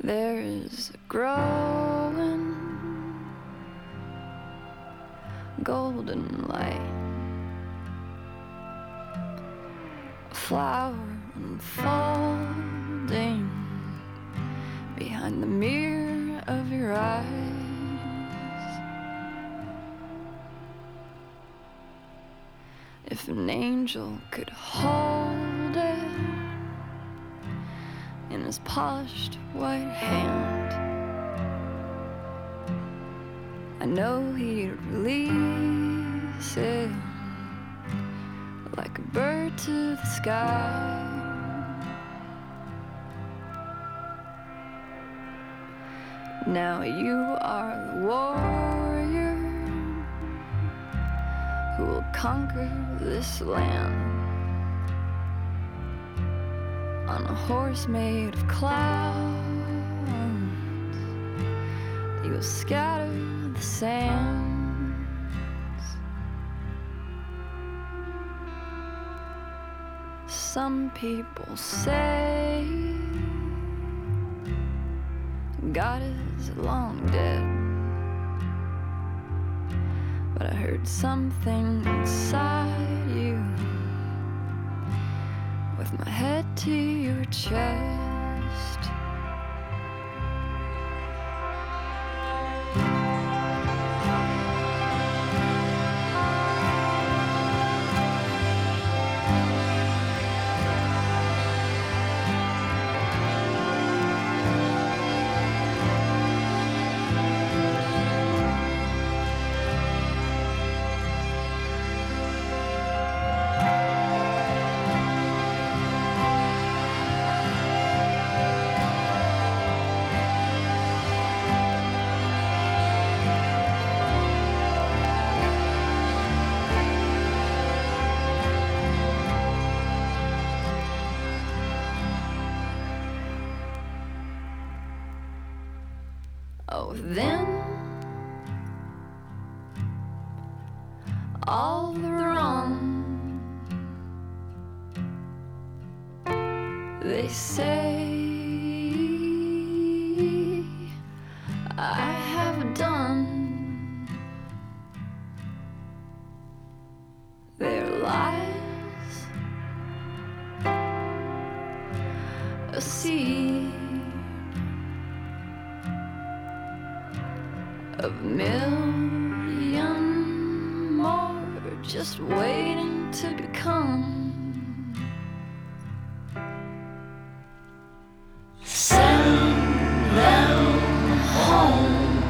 There is a growing golden light, a flower unfolding behind the mirror of your eyes. If an angel could hold it in his polished white hand, I know he'd release it like a bird to the sky. Now you are the warrior who will conquer this land on a horse made of clouds. You will scatter the sands. Some people say God is long dead, but I heard something inside you with my head to your chest. Oh, then all the wrong they say I have done, their lies, a seed of a million more just waiting to become. Send them home.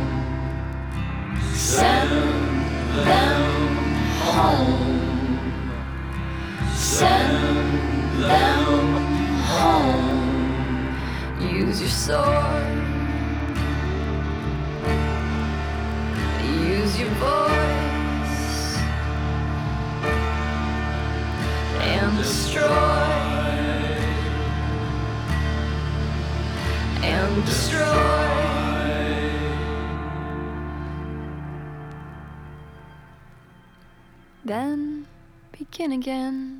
Send them home. Send them home. Use your sword. Use your voice and destroy and destroy. Then begin again.